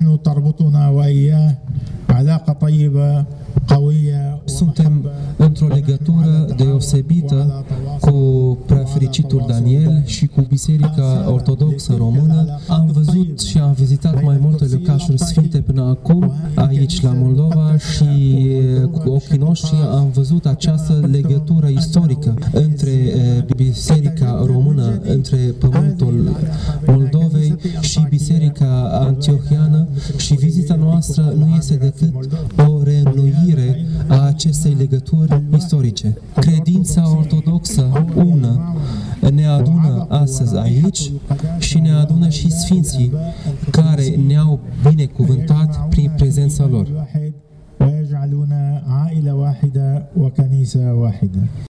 نحن تربطنا وإياه علاقة طيبة قوية. Suntem într-o legătură deosebită cu preafericitul Daniel și cu Biserica Ortodoxă Română. Am văzut și am vizitat mai multe locașuri sfinte până acum aici la Moldova și cu ochii noștri am văzut această legătură istorică între Biserica Română, între pământul Moldovei și Biserica Antiohiană, și vizita noastră nu este decât o reînnoire a acestei legături istorice. Credința ortodoxă ună ne adună astăzi aici și ne adună și sfinții care ne-au binecuvântat prin prezența lor.